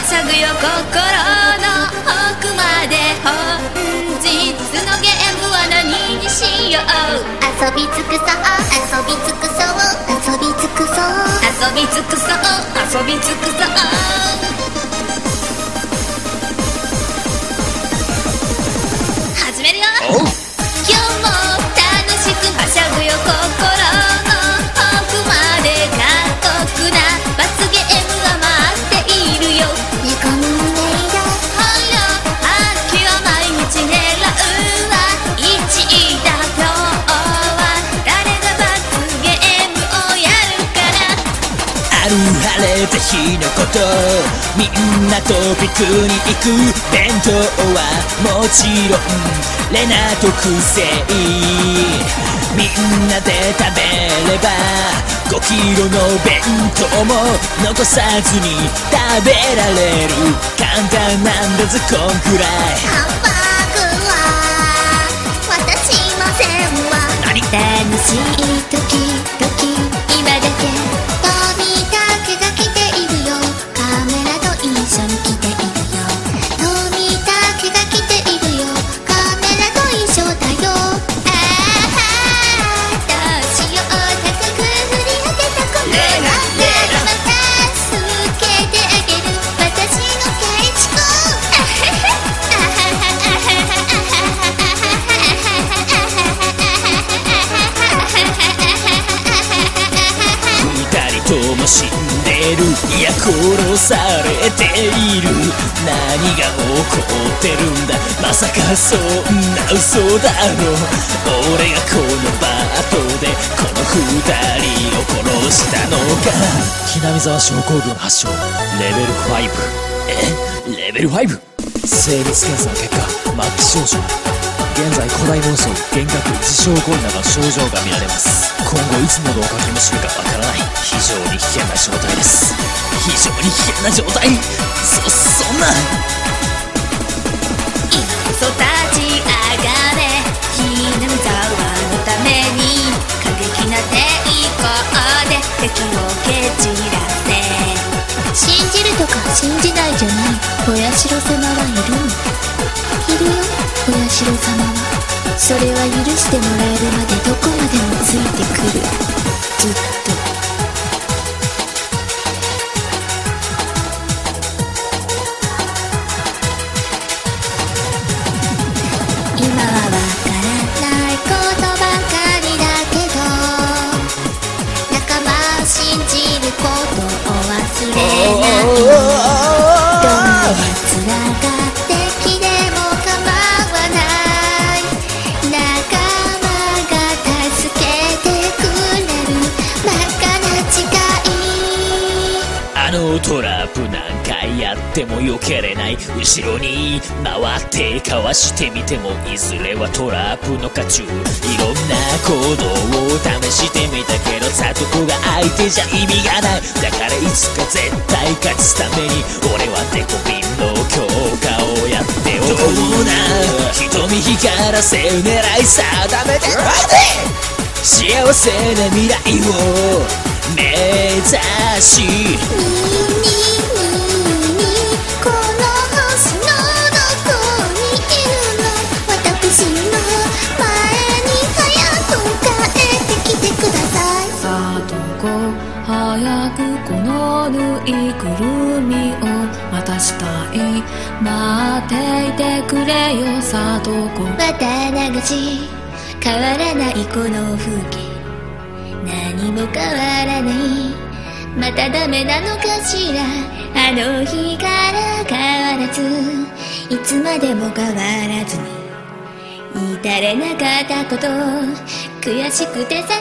しゃぐよ心の奥まで。本日のゲームは何にしよう。 遊び尽くそう遊び尽くそう遊び尽くそう遊び尽くそう遊び尽くそう。始めるよ。今日も楽しくはしゃぐよ心の奥まで。過酷な罰ゲームが待っているよ。 煮込んでいろほら秋は毎日狙うわ。1位だ。今日は誰が罰ゲームをやるかな。 ある晴れた日のこと、みんなとピクニック。弁当はもちろんレナ特製。みんなで食べれば5キロの弁当も残さずに食べられる。簡単なんだぜこんくらい。 ハンバーグは私もせんわ。 何楽しい時々今だけ富武が来ているよ。カメラと一緒に来ているよ。富武が来ているよ。カメラと一緒だよ。ああどうしよう高く振り上げたこのまた助けてあげる私のケイチコ。 二人とも死んでる。いや殺されている。何が起こってるんだ。まさかそんな嘘だろ。俺がこのバートでこの二人を殺したのか。日並沢症候群発症レベル5。レベル 5？ 生物検査の結果末期症状。現在古代妄想幻覚自傷後などの症状が見られます。今後いつ喉をかきむしるかわからない。非常に危険な状態です。非常に危険な状態。そんな今こそ立ち上がれ。ひなみ沢のために過激な抵抗で敵を蹴散らせ。 信じるとか信じないじゃない。お社様はいるの。いるよお社様は。それは許してもらえるまでどこまでもついてくる。ずっと。今はわからないことばかりだけど仲間を信じることを忘れない。どんな奴らが敵でも構わない。仲間が助けてくれるバカな誓い。 あのトラップ何回やっても避けれない。後ろに回ってかわしてみてもいずれはトラップの渦中。いろんな行動を試してみたけどさどこが相手じゃ意味がない。だからいつか絶対勝つために俺はデコピンの強化をやっておく。どうだ瞳光らせ狙い定めて幸せな未来を目指し。 この星のどこにいるの。私の前に早く帰ってきてください。 さあどこ早くこのぬいぐるみを渡したい。待っていてくれよ。さあどこまた流し変わらないこの風景。何も変わらない。またダメなのかしら。あの日から変わらずいつまでも変わらずに至れなかったこと悔しくて酒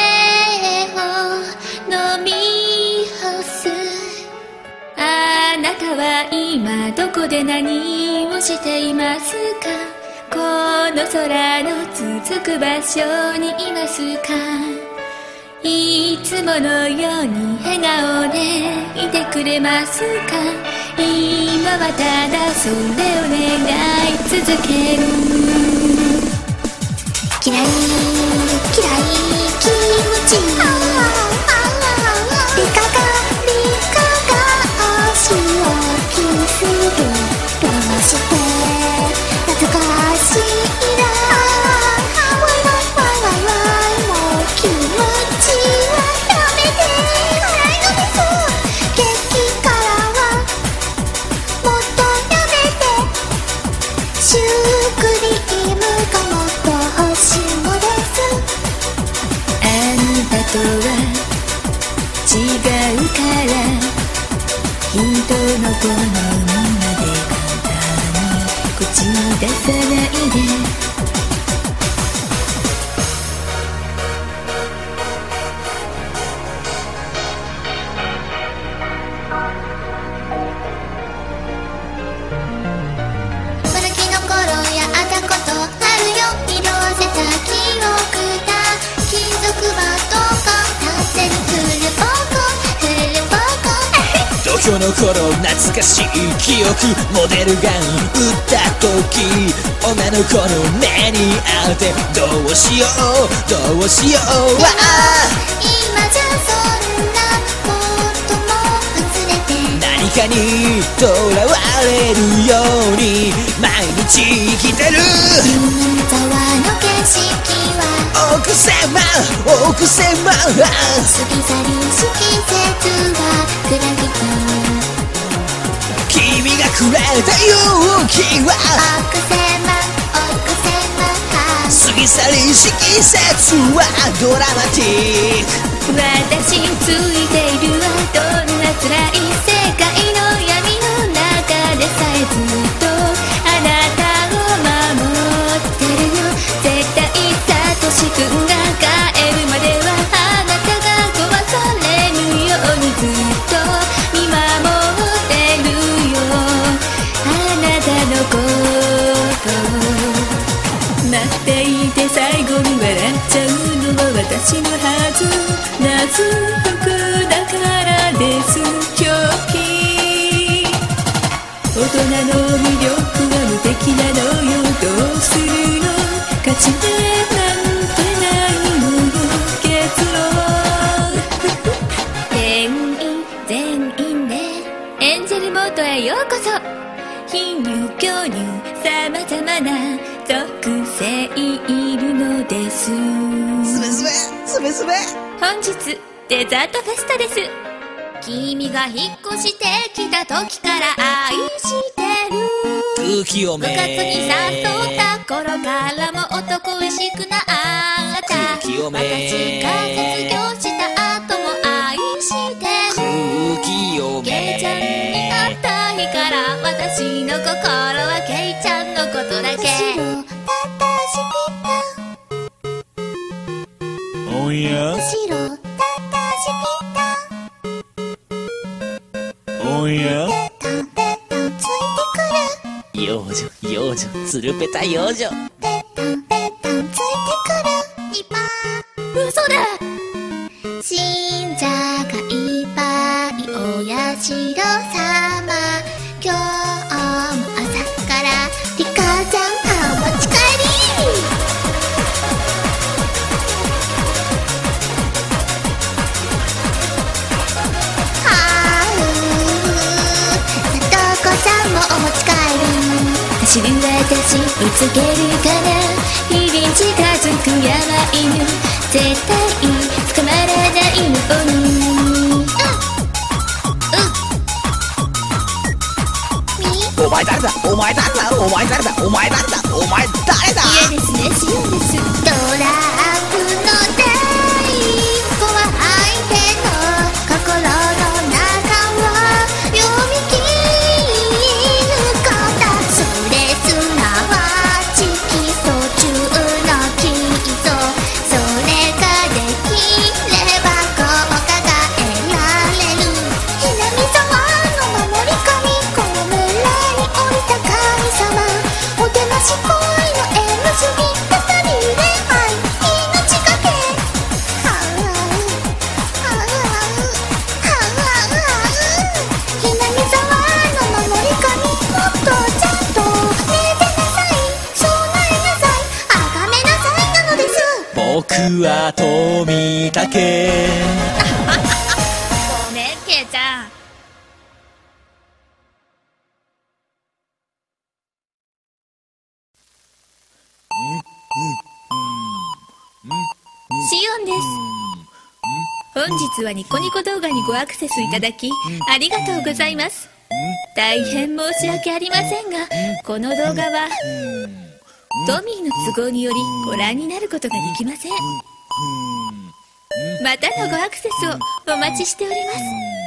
を飲み干す。あなたは今どこで何をしていますか。この空の続く場所にいますか。いつものように笑顔でいてくれますか。今はただそれを願い続ける。嫌い嫌い気持ちいい。リカが足を切る。 の好みまで簡単に口に出さないで古きの頃やったことあるよ色あせた記憶だ金属バットが立てるフルボコフルボコ度胸の頃懐かしい記憶モデルガン撃った時女の子の目に合ってどうしようどうしようわあ今じゃそんなことも忘れて何かにとらわれるように毎日生きてる銀沢の景色は奥様奥様過ぎ去りし季節は暗きと君がくれた勇気は奥様過ぎ去りし季節はドラマティック私についているはどんな辛い世界の闇の中でさえずっとあなたを守ってるよ絶対サトシ君が帰るまではあなたが壊されぬようにずっと見守ってるよあなたのこと待っていて最後に笑っちゃうのは私のはず夏服だからです狂気大人の魅力は無敵なのよどうするの勝ち目なんてないのよ結論全員でエンジェルモードへようこそ貧乳巨乳さまざまな属性いるのですすべすべ本日デザートフェスタです君が引っ越してきた時から愛してる空気読め部活に誘った頃からも男らしくなった空気読め私が卒業した後も愛してる空気読めケイちゃんになった日から私の心はケイちゃんのことだけおや後ろたったしおやぴったんぺったんついて幼女幼女つるぺた幼女くるぺったんぺったんついてくるニパー嘘だ信者がいっぱいお社様今日も朝からリカちゃんお持ち帰りはーさとこさんもお持ち帰り走る私見つけるかな日々近づく山犬絶対捕まらないのにお前誰だお前誰だお前誰だお前誰だお前誰だ嫌ですねシオンですドラッグのデイ怖いけど心の中は読み切ることそれすなわち基礎中の基礎それができれば効果が得られるひなみ沢の守り神この村に降りた神様おてまし恋の縁結び二人で愛命かけはうはうひなみ沢の守り神もっとちゃんと寝てなさい備えなさいあがめなさいなのです僕は富武ごめんケイちゃんシオンです本日はニコニコ動画にごアクセスいただきありがとうございます大変申し訳ありませんがこの動画はトミーの都合によりご覧になることができませんまたのごアクセスをお待ちしております